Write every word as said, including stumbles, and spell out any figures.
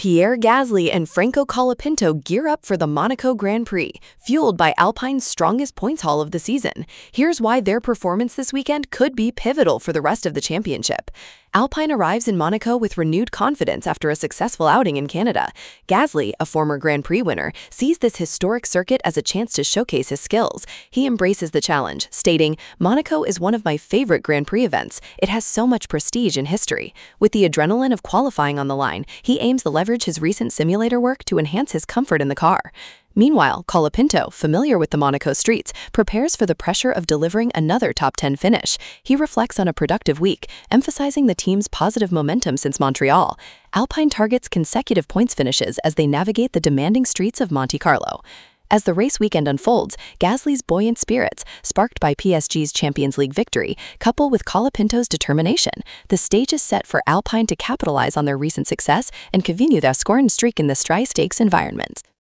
Pierre Gasly and Franco Colapinto gear up for the Monaco Grand Prix, fueled by Alpine's strongest points haul of the season. Here's why their performance this weekend could be pivotal for the rest of the championship. Alpine arrives in Monaco with renewed confidence after a successful outing in Canada. Gasly, a former Grand Prix winner, sees this historic circuit as a chance to showcase his skills. He embraces the challenge, stating, "Monaco is one of my favorite Grand Prix events. It has so much prestige and history." With the adrenaline of qualifying on the line, he aims to leverage his recent simulator work to enhance his comfort in the car. Meanwhile, Colapinto, familiar with the Monaco streets, prepares for the pressure of delivering another top ten finish. He reflects on a productive week, emphasizing the team's positive momentum since Montreal. Alpine targets consecutive points finishes as they navigate the demanding streets of Monte Carlo. As the race weekend unfolds, Gasly's buoyant spirits, sparked by P S G's Champions League victory, couple with Colapinto's determination. The stage is set for Alpine to capitalize on their recent success and continue their scoring streak in the high-stakes environment.